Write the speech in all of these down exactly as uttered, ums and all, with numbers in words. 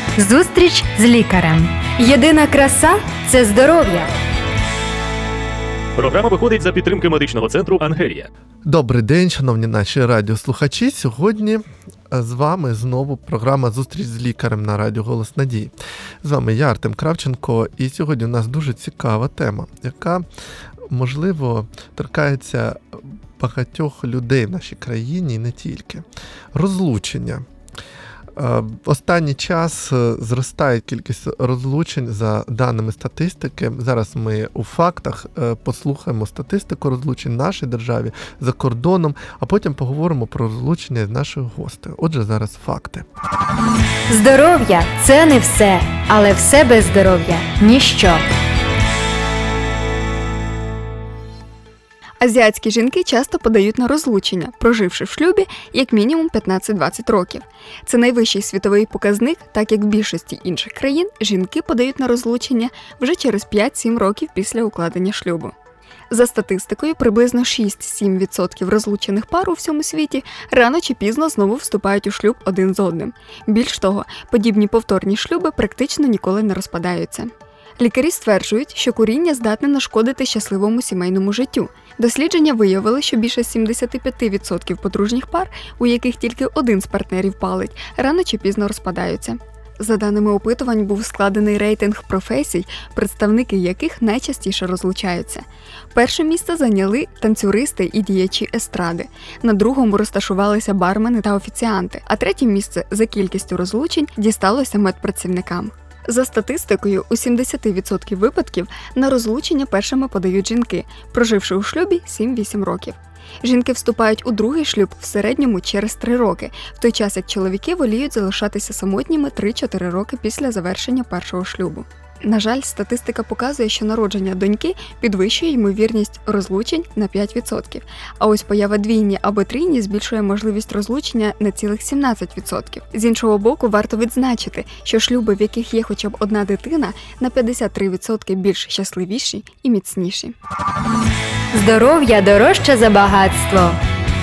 Зустріч з лікарем. Єдина краса – це здоров'я. Програма виходить за підтримки медичного центру «Ангелія». Добрий день, шановні наші радіослухачі. Сьогодні з вами знову програма «Зустріч з лікарем» на радіо «Голос Надії». З вами я, Артем Кравченко, і сьогодні у нас дуже цікава тема, яка, можливо, торкається багатьох людей в нашій країні і не тільки. Розлучення. В останній час зростає кількість розлучень за даними статистики. Зараз ми у фактах послухаємо статистику розлучень в нашій державі, за кордоном, а потім поговоримо про розлучення з нашою гостею. Отже, зараз факти. Здоров'я – це не все, але все без здоров'я – ніщо. Азіатські жінки часто подають на розлучення, проживши в шлюбі як мінімум п'ятнадцять-двадцять років. Це найвищий світовий показник, так як в більшості інших країн жінки подають на розлучення вже через п'ять-сім років після укладення шлюбу. За статистикою, приблизно шість-сім відсотків розлучених пар у всьому світі рано чи пізно знову вступають у шлюб один з одним. Більш того, подібні повторні шлюби практично ніколи не розпадаються. Лікарі стверджують, що куріння здатне нашкодити щасливому сімейному життю. Дослідження виявили, що більше сімдесят п'ять відсотків подружніх пар, у яких тільки один з партнерів палить, рано чи пізно розпадаються. За даними опитувань, був складений рейтинг професій, представники яких найчастіше розлучаються. Перше місце зайняли танцюристи і діячі естради. На другому розташувалися бармени та офіціанти, а третє місце за кількістю розлучень дісталося медпрацівникам. За статистикою, у сімдесят відсотків випадків на розлучення першими подають жінки, проживши у шлюбі сім-вісім років. Жінки вступають у другий шлюб в середньому через три роки, в той час як чоловіки воліють залишатися самотніми три-чотири роки після завершення першого шлюбу. На жаль, статистика показує, що народження доньки підвищує ймовірність розлучень на п'ять відсотків, а ось поява двійні або трійні збільшує можливість розлучення на цілих сімнадцять відсотків. З іншого боку, варто відзначити, що шлюби, в яких є хоча б одна дитина, на п'ятдесят три відсотки більш щасливіші і міцніші. Здоров'я дорожче за багатство.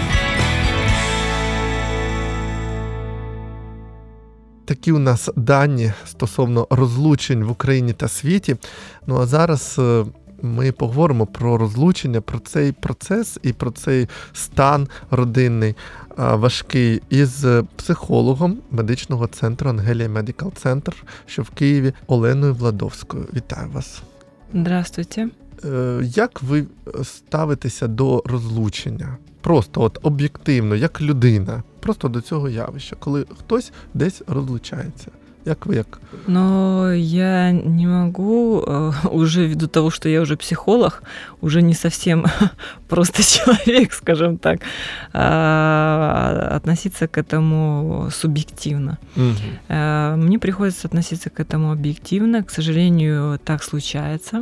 Такі у нас дані стосовно розлучень в Україні та світі. Ну а зараз ми поговоримо про розлучення, про цей процес і про цей стан родинний важкий із психологом медичного центру «Ангелія Медикал Центр», що в Києві, Оленою Владовською. Вітаю вас. Здравствуйте. Як ви ставитеся до розлучення? Просто от об'єктивно, як людина, просто до цього явища, коли хтось десь розлучається. Як ви, як? Но я не могу, уже ввиду того, что я уже психолог, уже не совсем просто человек, скажем так, относиться к этому субъективно. Угу. Мне приходится относиться к этому объективно. К сожалению, так случается.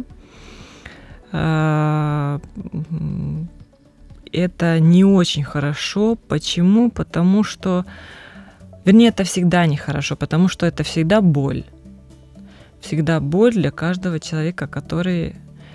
Это не очень хорошо. Почему? Потому что, вернее, это всегда нехорошо, потому что это всегда боль. Всегда боль для каждого человека, который,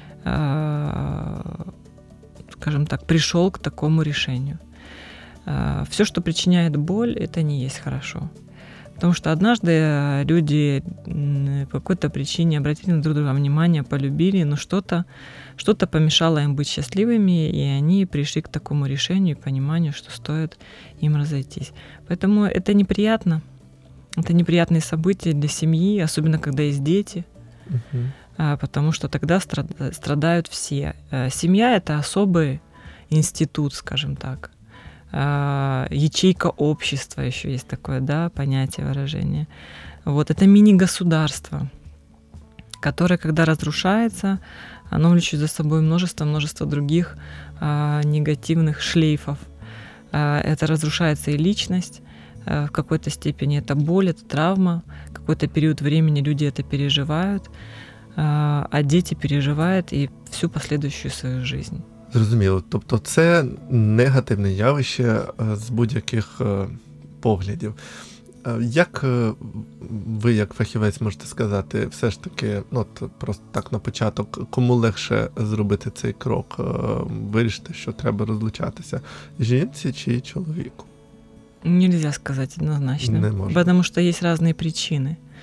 скажем так, пришел к такому решению. Все, что причиняет боль, это не есть хорошо. Потому что однажды люди по какой-то причине обратили на друг друга внимание, полюбили, но что-то, что-то помешало им быть счастливыми, и они пришли к такому решению и пониманию, что стоит им разойтись. Поэтому это неприятно. Это неприятные события для семьи, особенно когда есть дети, uh-huh. потому что тогда страдают все. Семья — это особый институт, скажем так. Ячейка общества, еще есть такое, да, понятие, выражение. Вот, это мини-государство, которое, когда разрушается, оно влечет за собой множество-множество других а, негативных шлейфов. А, это разрушается и личность, а, в какой-то степени это боль, это травма. Какой-то период времени люди это переживают, а, а дети переживают и всю последующую свою жизнь. Зрозуміло. Тобто це негативне явище з будь-яких поглядів. Як ви, як фахівець, можете сказати, все ж таки, ну, от просто так на початок, кому легше зробити цей крок, вирішити, що треба розлучатися, жінці чи чоловіку? Нельзя сказать однозначно, Не можно. Потому что есть разные причины.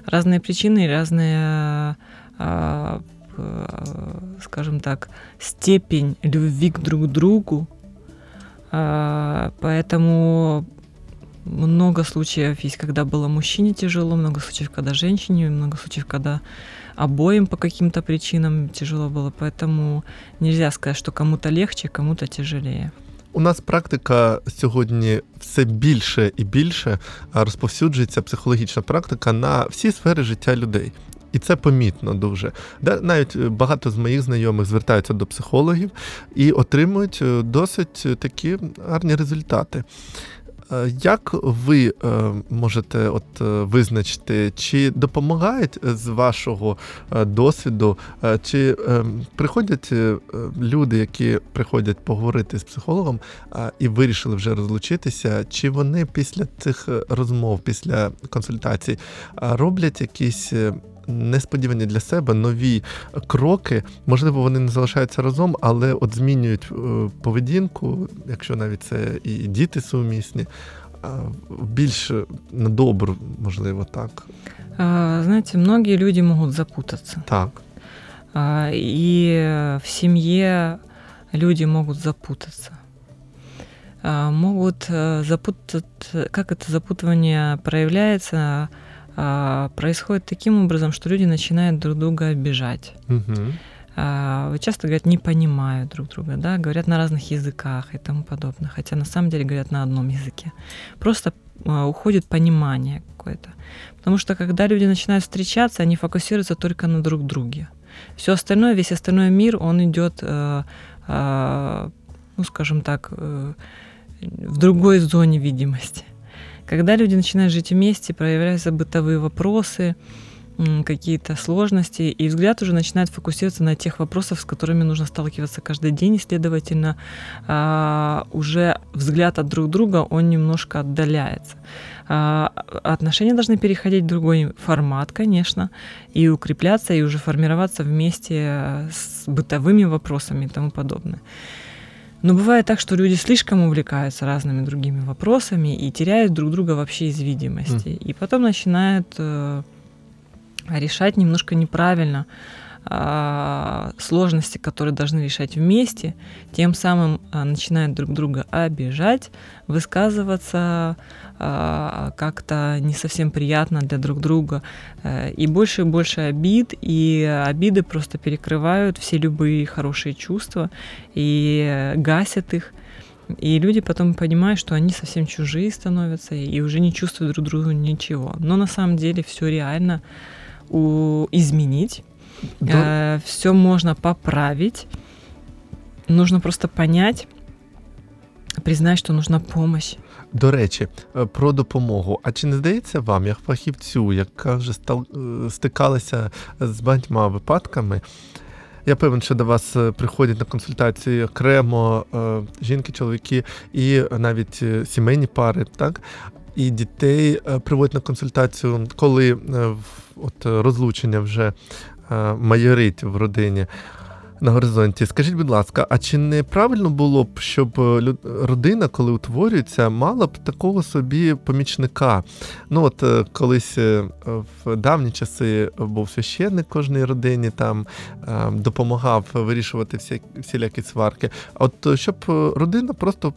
разные причины, разные, а, скажем так, степень любви к друг другу. А, поэтому много случаев есть, когда было мужчине тяжело, много случаев, когда женщине, много случаев, когда обоим по каким-то причинам тяжело было. Поэтому нельзя сказать, что кому-то легче, кому-то тяжелее. У нас практика сьогодні все більше і більше розповсюджується, психологічна практика, на всі сфери життя людей. І це помітно дуже. Навіть багато з моїх знайомих звертаються до психологів і отримують досить такі гарні результати. Як ви можете от визначити, чи допомагають з вашого досвіду, чи приходять люди, які приходять поговорити з психологом і вирішили вже розлучитися, чи вони після цих розмов, після консультацій роблять якісь несподівані для себе нові кроки? Можливо, вони не залишаються разом, але от змінюють поведінку, якщо навіть це і діти сумісні, більш на добру, можливо, так? Знаете, многие люди могут запутаться. Так. И в семье люди могут запутаться. Могут запутаться, как это запутывание проявляется, происходит таким образом, что люди начинают друг друга обижать. Угу. Часто говорят, не понимают друг друга, да, говорят на разных языках и тому подобное, хотя на самом деле говорят на одном языке. Просто уходит понимание какое-то. Потому что когда люди начинают встречаться, они фокусируются только на друг друге. Все остальное, весь остальной мир, он идет, ну, скажем так, в другой зоне видимости. Когда люди начинают жить вместе, проявляются бытовые вопросы, какие-то сложности, и взгляд уже начинает фокусироваться на тех вопросах, с которыми нужно сталкиваться каждый день, и, следовательно, уже взгляд от друг друга, он немножко отдаляется. Отношения должны переходить в другой формат, конечно, и укрепляться, и уже формироваться вместе с бытовыми вопросами и тому подобное. Но бывает так, что люди слишком увлекаются разными другими вопросами и теряют друг друга вообще из видимости. Mm. И потом начинают э, решать немножко неправильно э, сложности, которые должны решать вместе, тем самым э, начинают друг друга обижать, высказываться э, как-то не совсем приятно для друг друга. Э, и больше и больше обид, и обиды просто перекрывают все любые хорошие чувства и гасят их. И люди потом понимают, что они совсем чужие становятся и уже не чувствуют друг другу ничего. Но на самом деле все реально у... изменить, да. э, все можно поправить. Нужно просто понять, признать, що нужна помощь. До речі, про допомогу. А чи не здається вам, як фахівцю, яка вже стикалася з багатьма випадками, я певен, що до вас приходять на консультації окремо жінки, чоловіки і навіть сімейні пари, так? І дітей приводять на консультацію, коли от розлучення вже майорить в родині на горизонті. Скажіть, будь ласка, а чи не правильно було б, щоб родина, коли утворюється, мала б такого собі помічника? Ну от колись в давні часи був священник кожній родині, там допомагав вирішувати всі, всілякі сварки. А от щоб родина просто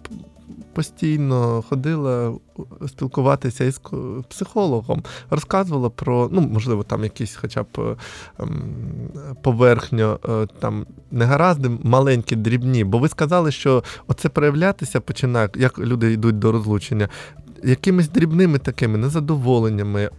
постійно ходила спілкуватися із психологом, розказувала про, ну, можливо, там якісь хоча б ем, поверхньо там негаразди, маленькі, дрібні. Бо ви сказали, що оце проявлятися починає, як люди йдуть до розлучення, якимись дрібними такими незадоволеннями,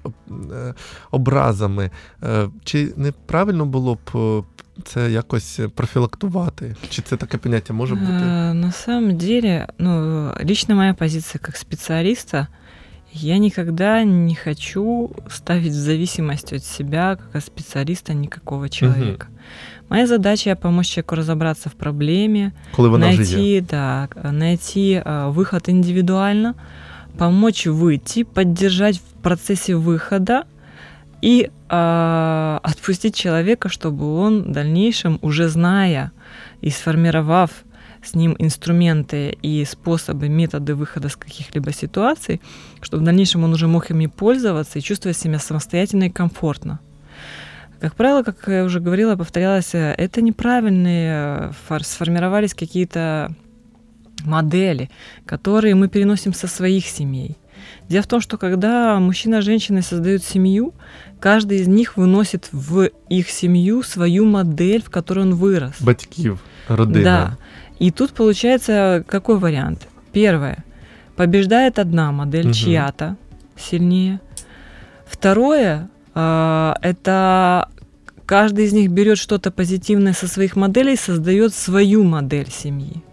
образами. Чи не правильно було б це якось профилактувати? Чи це таке поняття може бути? На самом деле, ну, лично моя позиция как специалиста, я никогда не хочу ставить в зависимость от себя, как от специалиста, никакого человека. Угу. Моя задача — помочь человеку разобраться в проблеме, найти, да, найти выход индивидуально, помочь выйти, поддержать в процессе выхода и э, отпустить человека, чтобы он в дальнейшем, уже зная и сформировав с ним инструменты и способы, методы выхода из каких-либо ситуаций, чтобы в дальнейшем он уже мог ими пользоваться и чувствовать себя самостоятельно и комфортно. Как правило, как я уже говорила, повторялась, это неправильные, сформировались какие-то модели, которые мы переносим со своих семей. Дело в том, что когда мужчина и женщина создают семью, каждый из них выносит в их семью свою модель, в которой он вырос. Батьків, родина. Да. И тут получается какой вариант? Первое. Побеждает одна модель, угу. чья-то сильнее. Второе, э, это каждый из них берет что-то позитивное со своих моделей и создает свою модель семьи.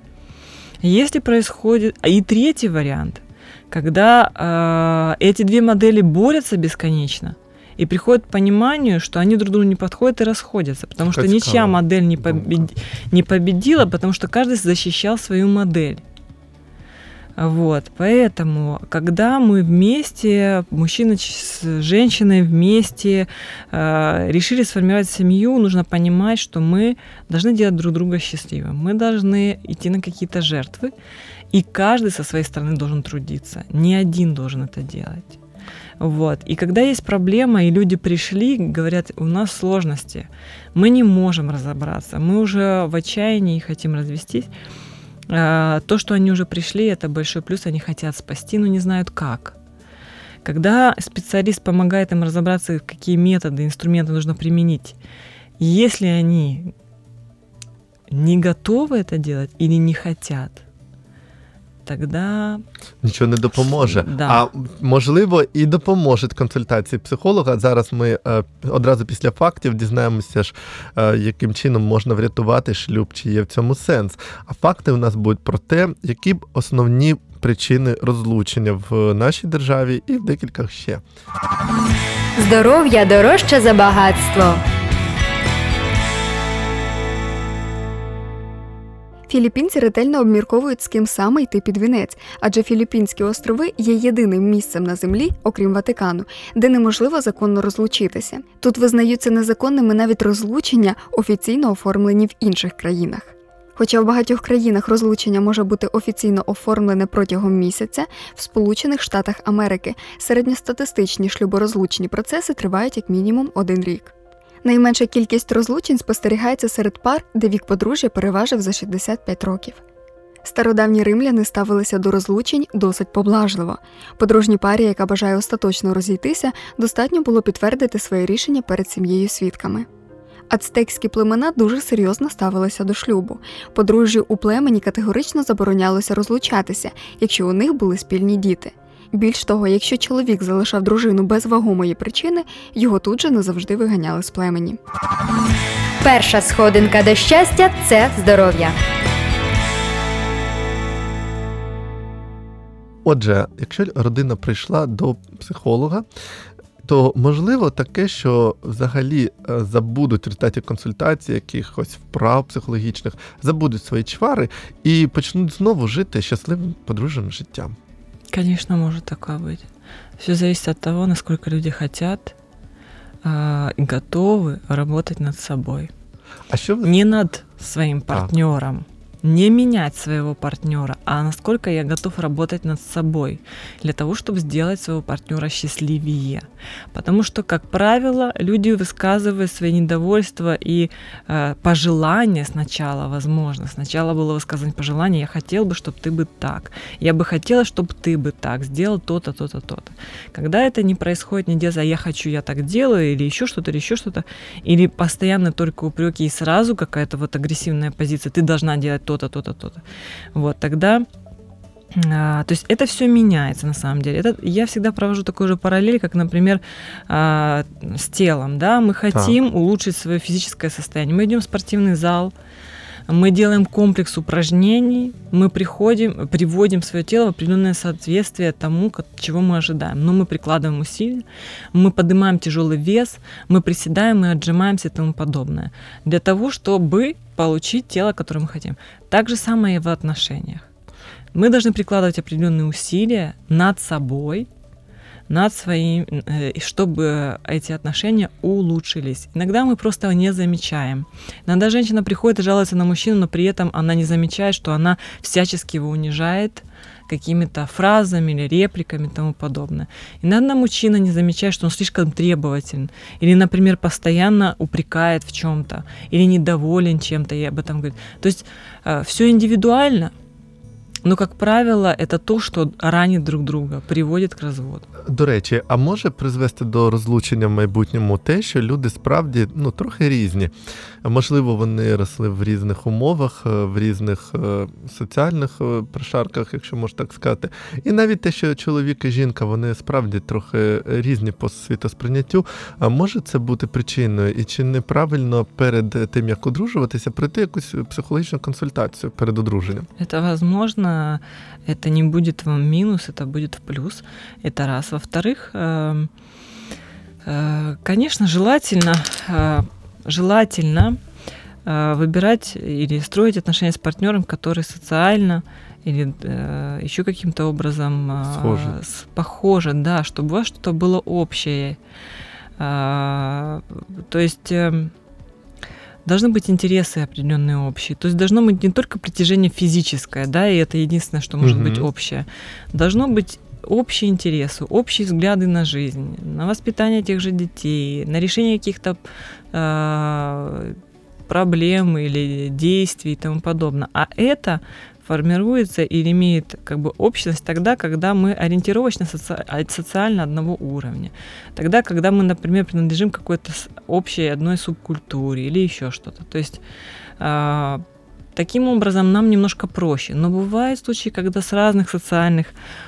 Если происходит... И третий вариант, когда э, эти две модели борются бесконечно и приходят к пониманию, что они друг другу не подходят и расходятся, потому что ничья модель не, побед... не победила, потому что каждый защищал свою модель. Вот, поэтому, когда мы вместе, мужчина с женщиной вместе э, решили сформировать семью, нужно понимать, что мы должны делать друг друга счастливым, мы должны идти на какие-то жертвы, и каждый со своей стороны должен трудиться, не один должен это делать. Вот. И когда есть проблема, и люди пришли, говорят, у нас сложности, мы не можем разобраться, мы уже в отчаянии и хотим развестись, то, что они уже пришли, это большой плюс, они хотят спасти, но не знают как. Когда специалист помогает им разобраться, какие методы, инструменты нужно применить, если они не готовы это делать или не хотят, тогда... Нічого не допоможе. Да. А можливо і допоможе консультації психолога. Зараз ми е, одразу після фактів дізнаємося, ж, е, яким чином можна врятувати шлюб, чи є в цьому сенс. А факти у нас будуть про те, які б основні причини розлучення в нашій державі і в декількох ще. Здоров'я дорожче за багатство. Філіппінці ретельно обмірковують, з ким саме йти під вінець, адже Філіппінські острови є єдиним місцем на землі, окрім Ватикану, де неможливо законно розлучитися. Тут визнаються незаконними навіть розлучення, офіційно оформлені в інших країнах. Хоча в багатьох країнах розлучення може бути офіційно оформлене протягом місяця, в Сполучених Штатах Америки середньостатистичні шлюборозлучні процеси тривають як мінімум один рік. Найменша кількість розлучень спостерігається серед пар, де вік подружжя переважив за шістдесят п'ять років. Стародавні римляни ставилися до розлучень досить поблажливо. Подружній парі, яка бажає остаточно розійтися, достатньо було підтвердити своє рішення перед сім'єю свідками. Ацтекські племена дуже серйозно ставилися до шлюбу. Подружжю у племені категорично заборонялося розлучатися, якщо у них були спільні діти. Більш того, якщо чоловік залишав дружину без вагомої причини, його тут же назавжди виганяли з племені. Перша сходинка до щастя – це здоров'я. Отже, якщо родина прийшла до психолога, то можливо таке, що взагалі забудуть в результаті консультації, якихось вправ психологічних, забудуть свої чвари і почнуть знову жити щасливим подружжям життям. Конечно, может такое быть. Все зависит от того, насколько люди хотят э, и готовы работать над собой. А що ви... Не над своим партнером, не менять своего партнера, а насколько я готов работать над собой для того, чтобы сделать своего партнера счастливее. Потому что, как правило, люди высказывают свои недовольства и э, пожелания сначала, возможно. Сначала было высказывание пожелания: я хотел бы, чтобы ты бы так. Я бы хотела, чтобы ты бы так сделал то-то, то-то, то-то. Когда это не происходит, не делается, а я хочу, я так делаю, или еще что-то, или еще что-то, или постоянно только упреки и сразу какая-то вот агрессивная позиция, ты должна делать то-то, то-то, то-то. Вот, тогда... А, то есть это все меняется на самом деле. Это, я всегда провожу такую же параллель, как, например, а, с телом. Да? Мы хотим так. улучшить свое физическое состояние. Мы идем в спортивный зал, мы делаем комплекс упражнений, мы приходим, приводим свое тело в определенное соответствие тому, чего мы ожидаем. Но мы прикладываем усилия, мы поднимаем тяжелый вес, мы приседаем, мы отжимаемся и тому подобное. Для того, чтобы получить тело, которое мы хотим. Так же самое и в отношениях. Мы должны прикладывать определенные усилия над собой над своим, чтобы эти отношения улучшились. Иногда мы просто не замечаем. Иногда женщина приходит и жалуется на мужчину, но при этом она не замечает, что она всячески его унижает какими-то фразами или репликами и тому подобное. Иногда мужчина не замечает, что он слишком требователен, или, например, постоянно упрекает в чем-то, или недоволен чем-то, и об этом говорит. То есть все индивидуально, но, как правило, это то, що ранить друг друга, приводить к разводу. До речі, а може призвести до розлучення в майбутньому те, що люди справді, ну, трохи різні? Можливо, вони росли в різних умовах, в різних е, соціальних е, прошарках, якщо можна так сказати. І навіть те, що чоловік і жінка, вони справді трохи різні по світосприйняттю. А може це бути причиною? І чи неправильно перед тим, як одружуватися, пройти якусь психологічну консультацію перед одруженням? Это возможно. Это не будет вам минус, это будет в плюс. Это раз. Во-вторых, конечно, желательно, желательно выбирать или строить отношения с партнером, который социально или еще каким-то образом схожи. похожи, да, чтобы у вас что-то было общее. То есть должны быть интересы определенные общие. То есть должно быть не только притяжение физическое, да, и это единственное, что может угу. быть общее. Должно быть общие интересы, общие взгляды на жизнь, на воспитание тех же детей, на решение каких-то э, проблем или действий и тому подобное. А это формируется или имеет как бы общность тогда, когда мы ориентировочно соци- социально одного уровня. Тогда, когда мы, например, принадлежим какой-то общей одной субкультуре или еще что-то. То есть э, таким образом нам немножко проще. Но бывают случаи, когда с разных социальных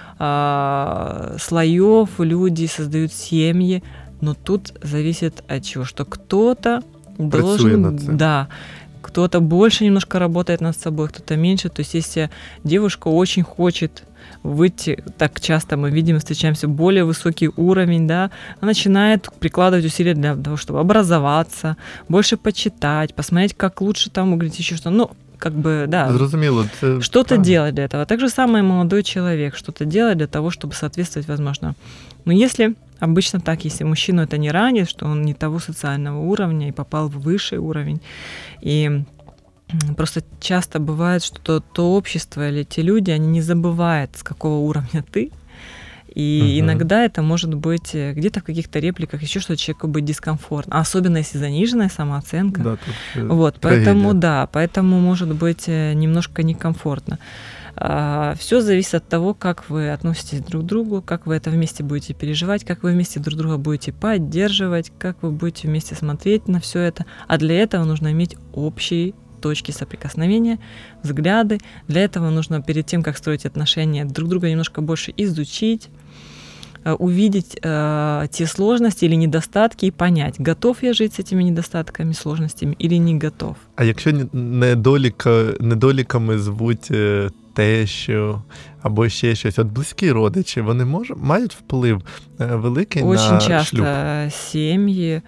э, слоев люди создают семьи, но тут зависит от чего, что кто-то должен... Да, кто-то больше немножко работает над собой, кто-то меньше. То есть если девушка очень хочет выйти, так часто мы видим, встречаемся, более высокий уровень, да, она начинает прикладывать усилия для того, чтобы образоваться, больше почитать, посмотреть, как лучше там углядеть еще что-то. Ну, как бы, да, Зрозуміло, це что-то правильно. делать для этого. Так же самое молодой человек, что-то делать для того, чтобы соответствовать, возможно. Но если обычно так, если мужчину это не ранит, что он не того социального уровня и попал в высший уровень, и просто часто бывает, что то, то общество или те люди, они не забывают, с какого уровня ты, и угу. иногда это может быть где-то в каких-то репликах, еще что-то человеку быть дискомфортно, особенно если заниженная самооценка. Да, тут вот, трагедия. поэтому да, поэтому может быть немножко некомфортно. Все зависит от того, как вы относитесь друг к другу, как вы это вместе будете переживать, как вы вместе друг друга будете поддерживать, как вы будете вместе смотреть на все это. А для этого нужно иметь общие точки соприкосновения, взгляды. Для этого нужно перед тем, как строить отношения, друг друга немножко больше изучить, увидеть э, те сложности или недостатки и понять, готов я жить с этими недостатками, сложностями или не готов. А якщо недолік, недоліками звуть тещу або ще щось, от близькі родичі, вони можуть, мають вплив великий Очень на шлюб? Очень часто семьи,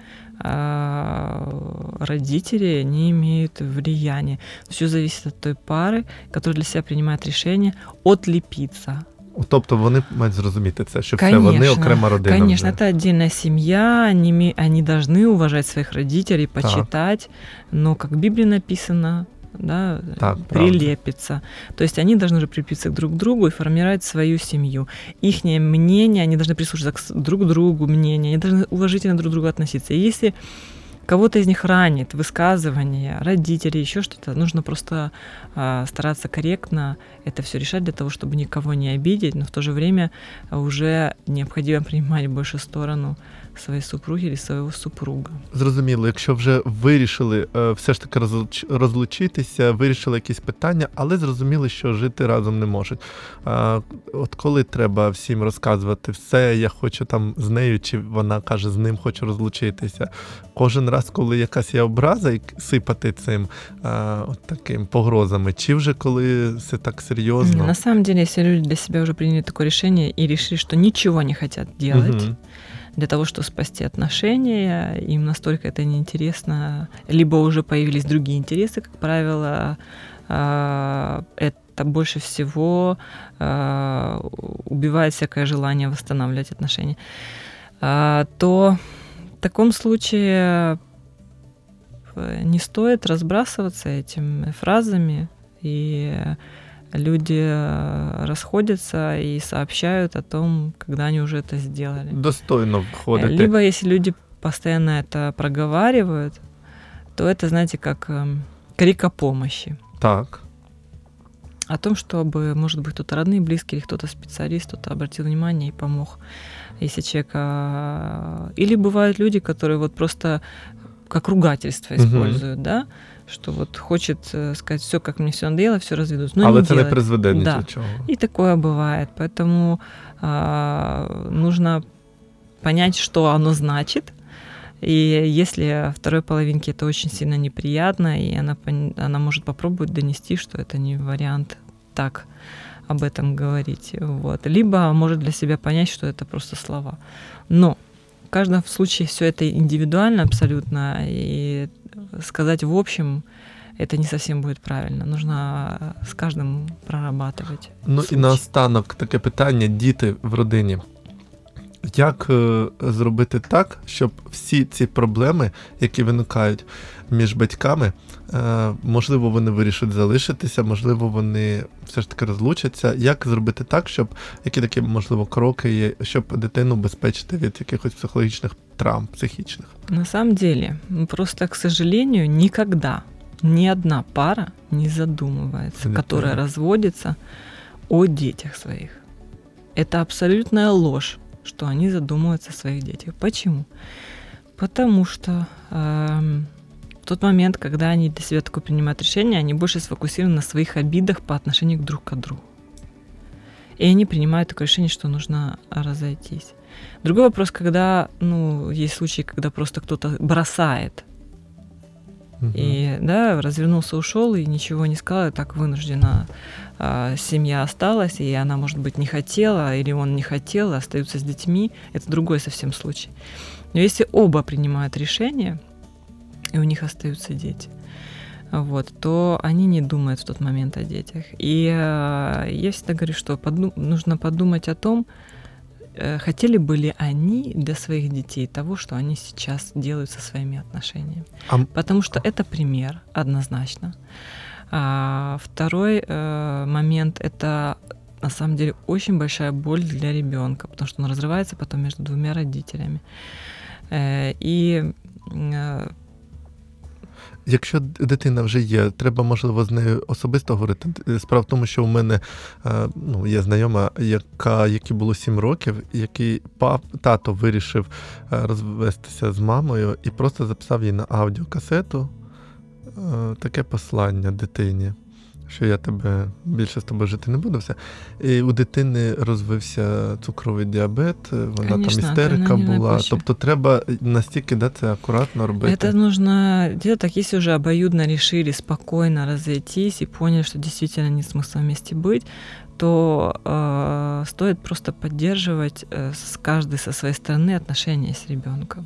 родители, они имеют влияние. Все зависит от той пары, которая для себя принимает решение отлепиться. Тобто вони мають зрозуміти це, що конечно, все, вони окрема родина. Конечно, вже. это отдельная семья, они, они должны уважать своих родителей, почитать, так. Но, как в Библии написано, да, так, прилепиться. Правда. То есть они должны уже прилепиться друг к другу и формировать свою семью. Ихнее мнение, они должны прислушиваться друг к другу, мнение, они должны уважительно друг к другу относиться. И если кого-то из них ранит высказывание, родители, еще что-то, нужно просто э, стараться корректно это все решать для того, чтобы никого не обидеть, но в то же время уже необходимо принимать больше сторону своєї супруги чи свого супруга. Зрозуміло, якщо вже вирішили все ж таки розлуч... розлучитися, вирішили якісь питання, але зрозуміли, що жити разом не можуть. От коли треба всім розказувати все, я хочу там з нею, чи вона каже, з ним хочу розлучитися. Кожен раз, коли якась є образа, і сипати цим от таким погрозами, чи вже коли все так серйозно? На самом деле, если люди для себя уже приняли такое решение и решили, что ничего не хотят делать, угу. для того, чтобы спасти отношения, им настолько это неинтересно, либо уже появились другие интересы, как правило, это больше всего э, убивает всякое желание восстанавливать отношения, э, то в таком случае не стоит разбрасываться этими фразами, и люди расходятся и сообщают о том, когда они уже это сделали. Достойно входити. Либо если люди постоянно это проговаривают, то это, знаете, как крик о помощи. Так. О том, чтобы, может быть, кто-то родные, близкие, или кто-то специалист, кто-то обратил внимание и помог. Если человека... Или бывают люди, которые вот просто как ругательство используют, угу. да, что вот хочет сказать, все, как мне все надоело, все разведусь. Но Але не це делать. не призведе ні да. до чого. И такое бывает. Поэтому а, нужно понять, что оно значит. И если второй половинке это очень сильно неприятно, и она, она может попробовать донести, что это не вариант так об этом говорить. Вот. Либо может для себя понять, что это просто слова. Но в каждом случае все это индивидуально абсолютно, и сказать в общем это не совсем будет правильно. Нужно з кожним прорабатувати. Ну случай. І наостанок таке питання: діти в родині. Як е, зробити так, щоб всі ці проблеми, які виникають між батьками, е, можливо, вони вирішать залишитися, можливо, вони все ж таки розлучаться. Як зробити так, щоб, які такі, можливо, кроки є, щоб дитину убезпечити від якихось психологічних травм, психічних? На самом деле, просто, к сожалению, никогда ни одна пара не задумывается, Это которая правильно. разводится, о детях своих. Это абсолютная ложь, что они задумываются о своих детях. Почему? Потому что э, в тот момент, когда они для себя такое принимают решение, они больше сфокусированы на своих обидах по отношению друг к другу. И они принимают такое решение, что нужно разойтись. Другой вопрос, когда, ну, есть случаи, когда просто кто-то бросает, угу. и, да, развернулся, ушел и ничего не сказал, и так вынуждена э, семья осталась, и она, может быть, не хотела, или он не хотел, остаются с детьми, это другой совсем случай. Но если оба принимают решение, и у них остаются дети, вот, то они не думают в тот момент о детях. И э, я всегда говорю, что подум- нужно подумать о том, э, хотели бы ли они для своих детей того, что они сейчас делают со своими отношениями. А... Потому что это пример, однозначно. А второй э, момент – это на самом деле очень большая боль для ребенка, потому что он разрывается потом между двумя родителями. Э, и э, Якщо дитина вже є, треба, можливо, з нею особисто говорити. Справа в тому, що у мене ну, є знайома, яка, якій було сім років, який пап, тато вирішив розвестися з мамою і просто записав їй на аудіокасету таке послання дитині, що я тебе більше з тобою жити не буду. Все. І у дитини розвився цукровий діабет, вона Конечно, там істерика була. Тобто треба настільки да, це акуратно робити. Это нужно делать так, если уже обоюдно решили спокойно разойтись и поняли, что действительно нет смысла вместе быть, то э, стоит просто поддерживать э, с каждой со своей стороны отношения с ребенком,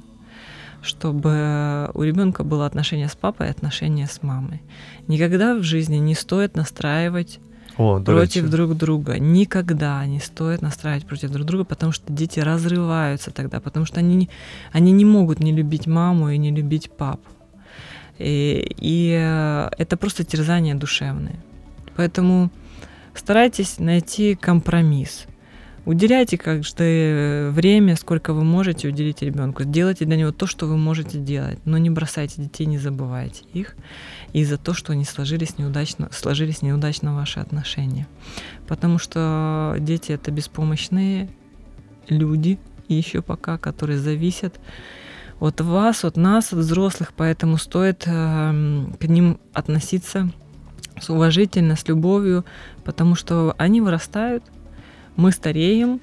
чтобы у ребенка было отношение с папой и отношение с мамой. Никогда в жизни не стоит настраивать О, против речи. друг друга. Никогда не стоит настраивать против друг друга, потому что дети разрываются тогда, потому что они не, они не могут не любить маму и не любить папу. И, и это просто терзание душевное. Поэтому старайтесь найти компромисс. Уделяйте каждое время, сколько вы можете уделить ребенку. Делайте для него то, что вы можете делать, но не бросайте детей, не забывайте их из-за того, что они сложились неудачно, сложились неудачно ваши отношения. Потому что дети — это беспомощные люди, еще пока, которые зависят от вас, от нас, от взрослых, поэтому стоит э, к ним относиться с уважительно, с любовью, потому что они вырастают, мы стареем,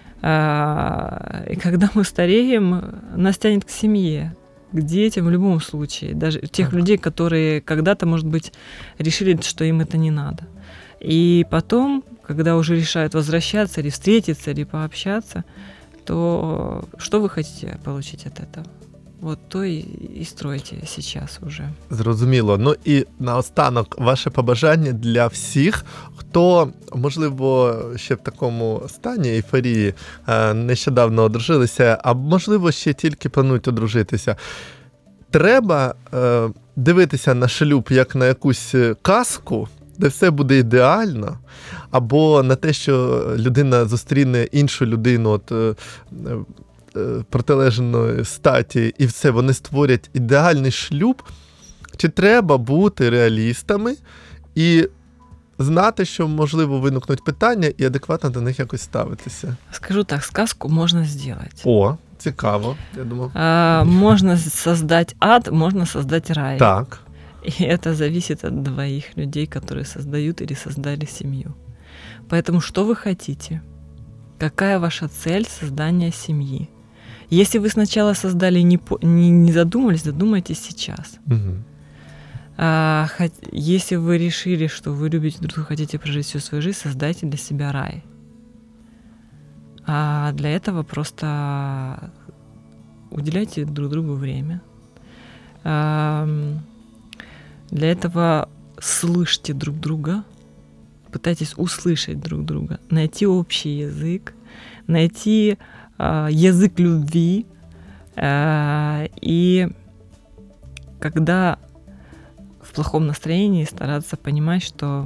и когда мы стареем, нас тянет к семье, к детям в любом случае, даже тех людей, которые когда-то, может быть, решили, что им это не надо. И потом, когда уже решают возвращаться или встретиться, или пообщаться, то что вы хотите получить от этого? вот то и, и стройте сейчас уже. Зрозуміло. Ну і наостанок ваше побажання для всіх, хто, можливо, ще в такому стані ейфорії нещодавно одружилися, а можливо, ще тільки планують одружитися. Треба е, дивитися на шлюб як на якусь казку, де все буде ідеально, або на те, що людина зустріне іншу людину от, е, е, протилежної статі, і все, вони створять ідеальний шлюб. Чи треба бути реалістами і знати, що, можливо, виникнуть питання, і адекватно до них якось ставитися? Скажу так, сказку можно сделать. О, цікаво, я думав. А, можно создать ад, можно создать рай. Так. И это зависит от двоих людей, которые создают или создали семью. Поэтому что вы хотите? Какая ваша цель создания семьи? Если вы сначала создали, не, по, не, не задумались, задумайтесь сейчас. Угу. А, хоть, если вы решили, что вы любите друг друга, хотите прожить всю свою жизнь, создайте для себя рай. А для этого просто уделяйте друг другу время. А, для этого слышьте друг друга, пытайтесь услышать друг друга, найти общий язык, найти а, язык любви. А, и когда в плохом настроении, стараться понимать, что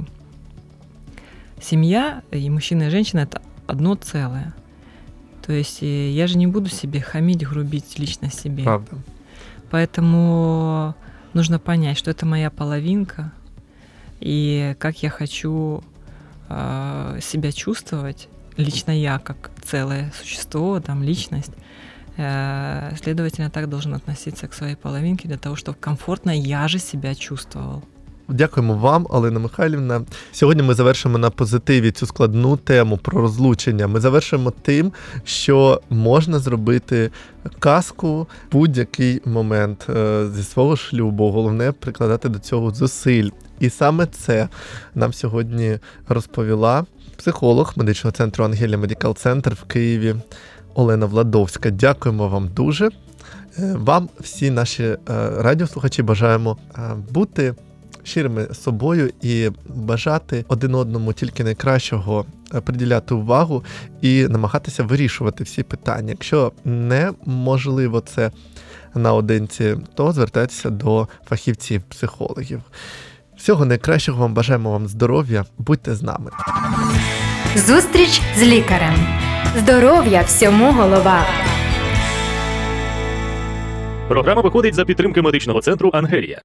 семья и мужчина и женщина — это одно целое. То есть я же не буду себе хамить, грубить лично себе. Правда. Поэтому нужно понять, что это моя половинка, и как я хочу э, себя чувствовать, лично я, как целое существо, там, личность. Э, следовательно, так должен относиться к своей половинке, для того, чтобы комфортно я же себя чувствовал. Дякуємо вам, Олена Михайлівна. Сьогодні ми завершимо на позитиві цю складну тему про розлучення. Ми завершимо тим, що можна зробити казку в будь-який момент зі свого шлюбу. Головне – прикладати до цього зусиль. І саме це нам сьогодні розповіла психолог медичного центру Ангелія Медикал Центр в Києві Олена Владовська. Дякуємо вам дуже. Вам, всі наші радіослухачі, бажаємо бути щирими з собою і бажати один одному тільки найкращого, приділяти увагу і намагатися вирішувати всі питання. Якщо неможливо це наодинці, то звертайтеся до фахівців, психологів. Всього найкращого вам, бажаємо вам здоров'я, будьте з нами. Зустріч з лікарем. Здоров'я всьому голова. Програма виходить за підтримки медичного центру «Ангелія».